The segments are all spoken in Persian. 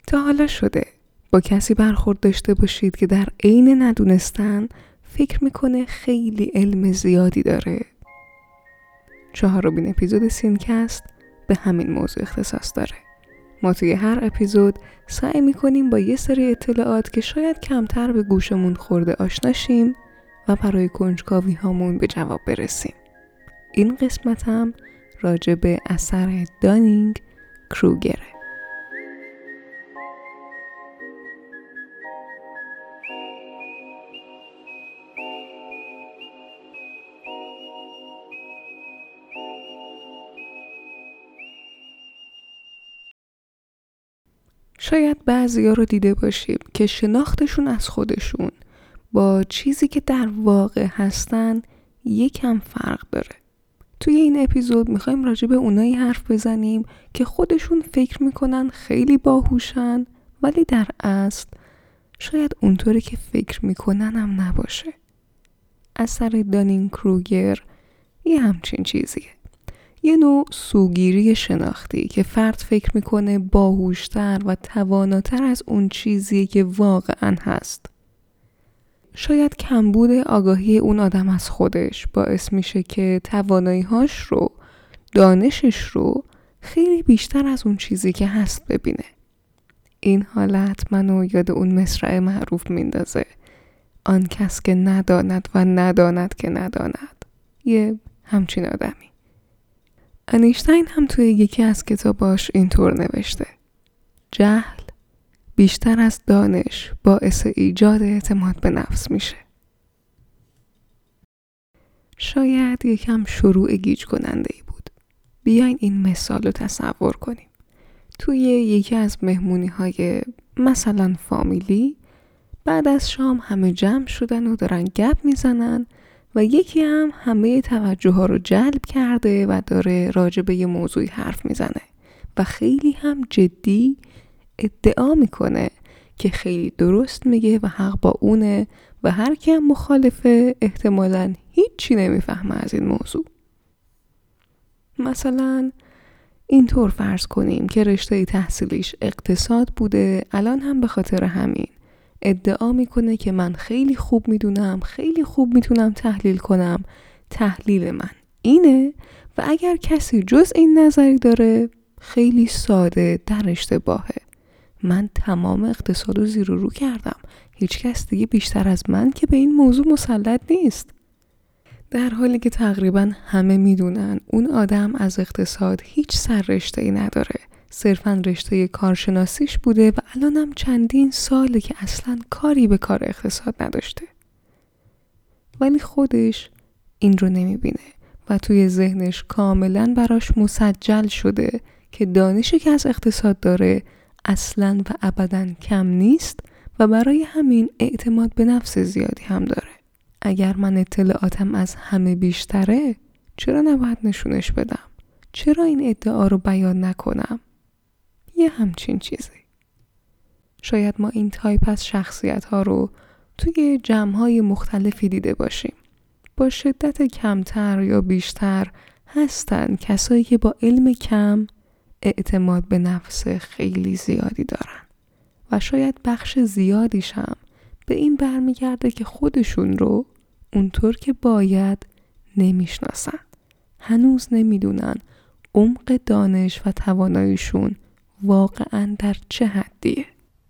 تا حالا شده با کسی برخورد داشته باشید که در عین ندونستن فکر میکنه خیلی علم زیادی داره؟ 4مین اپیزود سینکست به همین موضوع اختصاص داره. ما توی هر اپیزود سعی میکنیم با یه سری اطلاعات که شاید کمتر به گوشمون خورده آشناشیم و برای کنجکاوی هامون به جواب برسیم. این قسمت هم راجع به اثر دانینگ کروگره. شاید بعضیا رو دیده باشیم که شناختشون از خودشون با چیزی که در واقع هستن یکم فرق داره. توی این اپیزود میخوایم راجع به اونایی حرف بزنیم که خودشون فکر میکنن خیلی باهوشن ولی در اصل شاید اونطوری که فکر میکنن هم نباشه. اثر دانینگ کروگر یه همچین چیزیه. یه نوع سوگیری شناختی که فرد فکر میکنه باهوشتر و تواناتر از اون چیزیه که واقعا هست. شاید کمبود آگاهی اون آدم از خودش باعث میشه که توانایی‌هاش رو، دانشش رو خیلی بیشتر از اون چیزی که هست ببینه. این حالت منو یاد اون مصرع معروف میندازه: آن کس که نداند و نداند که نداند. یه همچین آدمی. انیشتین هم توی یکی از کتاباش اینطور نوشته: جهل بیشتر از دانش باعث ایجاد اعتماد به نفس میشه. شاید یکم شروع گیج کننده ای بود. بیاین این مثال رو تصور کنیم. توی یکی از مهمونی های مثلا فامیلی بعد از شام همه جمع شدن و دارن گپ میزنن و یکی هم همه توجه ها رو جلب کرده و داره راجع به یه موضوعی حرف میزنه و خیلی هم جدی ادعا میکنه که خیلی درست میگه و حق با اونه و هر کی هم مخالفه احتمالاً هیچی نمیفهمه از این موضوع. مثلا اینطور فرض کنیم که رشته تحصیلیش اقتصاد بوده، الان هم به خاطر همین ادعا میکنه که من خیلی خوب میدونم، خیلی خوب میتونم تحلیل کنم، تحلیل من اینه و اگر کسی جز این نظری داره خیلی ساده در اشتباهه. من تمام اقتصاد رو زیر و رو کردم، هیچ کس دیگه بیشتر از من که به این موضوع مسلط نیست. در حالی که تقریبا همه میدونن اون آدم از اقتصاد هیچ سررشته‌ای نداره، صرفاً رشته کارشناسیش بوده و الان هم چندین ساله که اصلاً کاری به کار اقتصاد نداشته. ولی خودش این رو نمیبینه و توی ذهنش کاملاً براش مسجل شده که دانشی که از اقتصاد داره اصلاً و ابداً کم نیست و برای همین اعتماد به نفس زیادی هم داره. اگر من اطلاعاتم از همه بیشتره چرا نباید نشونش بدم؟ چرا این ادعا رو بیان نکنم؟ یه همچین چیزی. شاید ما این تایپ از شخصیت ها رو توی جمع‌های مختلفی دیده باشیم. با شدت کمتر یا بیشتر هستن کسایی که با علم کم اعتماد به نفس خیلی زیادی دارن و شاید بخش زیادیش هم به این برمیگرده که خودشون رو اونطور که باید نمیشناسن. هنوز نمیدونن عمق دانش و تواناییشون واقعاً در چه حدیه.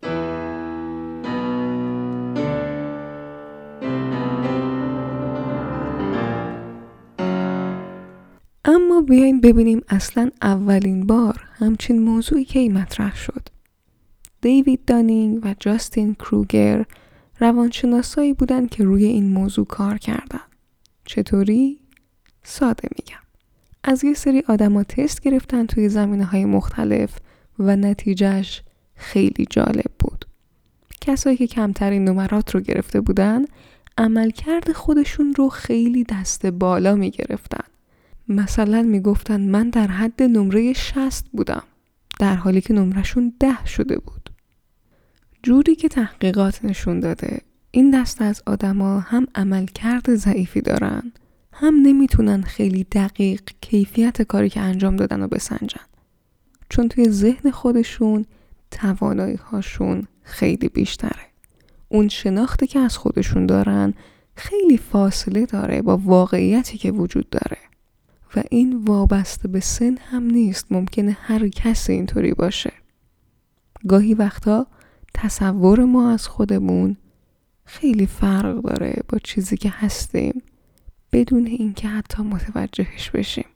اما بیاین ببینیم اصلاً اولین بار همچین موضوعی کی مطرح شد. دیوید دانینگ و جاستین کروگر روانشناسایی بودن که روی این موضوع کار کردن. چطوری؟ ساده میگم. از یه سری آدما تست گرفتن توی زمینه‌های مختلف و نتیجهش خیلی جالب بود. کسایی که کمترین نمرات رو گرفته بودن عملکرد خودشون رو خیلی دست بالا میگرفتن. مثلا میگفتن من در حد نمره 60 بودم در حالی که نمرشون 10 شده بود. جوری که تحقیقات نشون داده این دسته از آدما هم عملکرد ضعیفی دارن، هم نمیتونن خیلی دقیق کیفیت کاری که انجام دادن رو بسنجن، چون توی ذهن خودشون توانایی هاشون خیلی بیشتره. اون شناختی که از خودشون دارن خیلی فاصله داره با واقعیتی که وجود داره و این وابسته به سن هم نیست. ممکنه هر کسی اینطوری باشه. گاهی وقتا تصور ما از خودمون خیلی فرق داره با چیزی که هستیم بدون اینکه حتی متوجهش بشیم.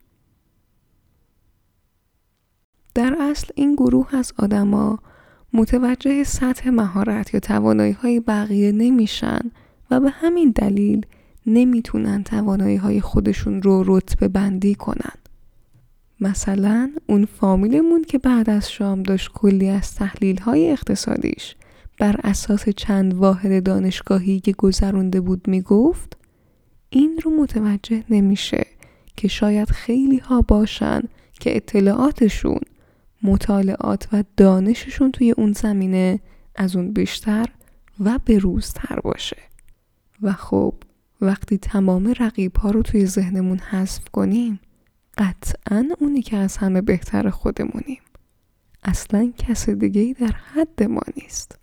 در اصل این گروه از آدما متوجه سطح مهارت یا توانایی‌های بقیه نمیشن و به همین دلیل نمیتونن توانایی‌های خودشون رو رتبه بندی کنن. مثلا اون فامیلمون که بعد از شام داشت کلی از تحلیل‌های اقتصادیش بر اساس چند واحد دانشگاهی که گذرونده بود میگفت، این رو متوجه نمیشه که شاید خیلی ها باشن که اطلاعاتشون، مطالعات و دانششون توی اون زمینه از اون بیشتر و بروزتر باشه. و خب وقتی تمام رقیب ها رو توی ذهنمون حذف کنیم، قطعاً اونی که از همه بهتر خودمونیم. اصلاً کس دیگه‌ای در حد ما نیست.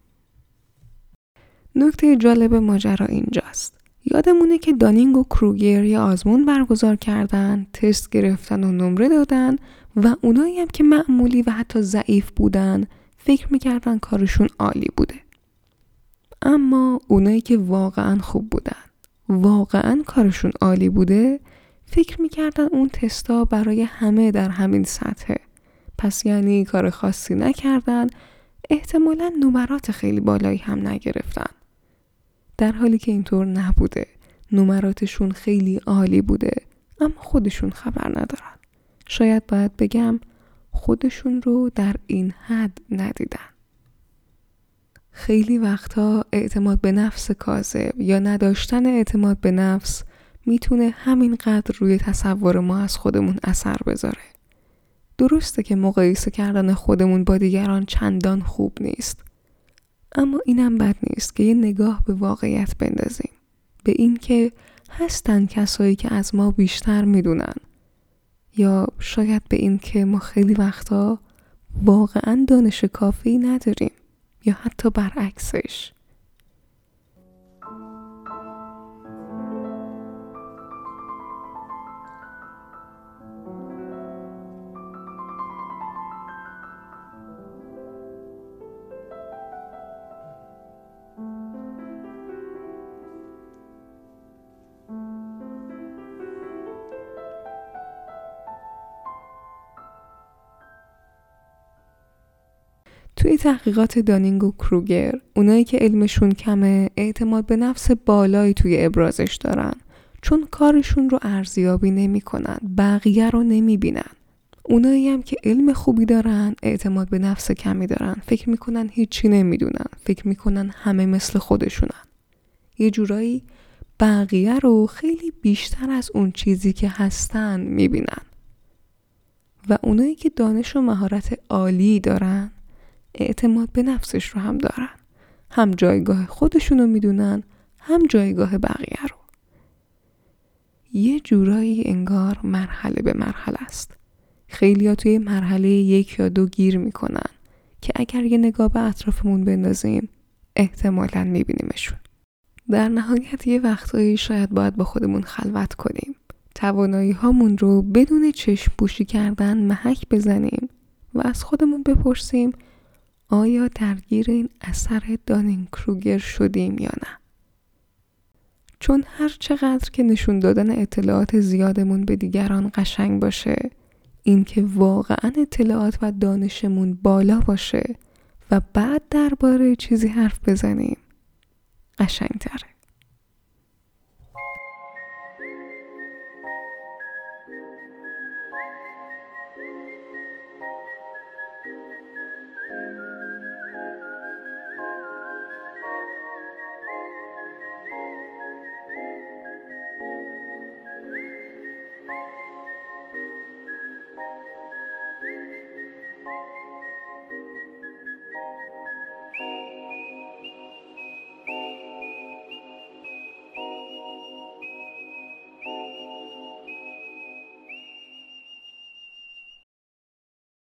نکته جالب ماجرا اینجاست. یادمونه که دانینگ و کروگر یه آزمون برگزار کردن، تست گرفتن و نمره دادن و اونایی هم که معمولی و حتی ضعیف بودن فکر میکردن کارشون عالی بوده. اما اونایی که واقعاً خوب بودن، واقعاً کارشون عالی بوده، فکر میکردن اون تستا برای همه در همین سطحه. پس یعنی کار خاصی نکردن، احتمالاً نمرات خیلی بالایی هم نگرفتن. در حالی که اینطور نبوده. نمراتشون خیلی عالی بوده اما خودشون خبر ندارن. شاید باید بگم خودشون رو در این حد ندیدن. خیلی وقتا اعتماد به نفس کاذب یا نداشتن اعتماد به نفس میتونه همینقدر روی تصور ما از خودمون اثر بذاره. درسته که مقایسه کردن خودمون با دیگران چندان خوب نیست. اما اینم بد نیست که یه نگاه به واقعیت بندازیم. به این که هستن کسایی که از ما بیشتر میدونن. یا شاید به این که ما خیلی وقتا واقعا دانش کافی نداریم. یا حتی برعکسش. توی تحقیقات دانینگ و کروگر، اونایی که علمشون کمه اعتماد به نفس بالایی توی ابرازش دارن، چون کارشون رو ارزیابی نمی کنن، بقیه رو نمی بینن. اونایی هم که علم خوبی دارن اعتماد به نفس کمی دارن، فکر میکنن هیچی نمیدونن، فکر میکنن همه مثل خودشونن. یه جورایی بقیه رو خیلی بیشتر از اون چیزی که هستن میبینن. و اونایی که دانش و مهارت عالی دارن اعتماد به نفسش رو هم دارن. هم جایگاه خودشونو میدونن، هم جایگاه بقیه رو. یه جورایی انگار مرحله به مرحله است. خیلیا توی مرحله 1 یا 2 گیر میکنن که اگر یه نگاه به اطرافمون بندازیم احتمالاً میبینیمشون. در نهایت یه وقتایی شاید باید با خودمون خلوت کنیم. توانایی هامون رو بدون چشم پوشی کردن محک بزنیم و از خودمون بپرسیم آیا درگیر این اثر دانینگ کروگر شدیم یا نه؟ چون هر چقدر که نشون دادن اطلاعات زیادمون به دیگران قشنگ باشه، این که واقعا اطلاعات و دانشمون بالا باشه و بعد درباره چیزی حرف بزنیم قشنگ تره.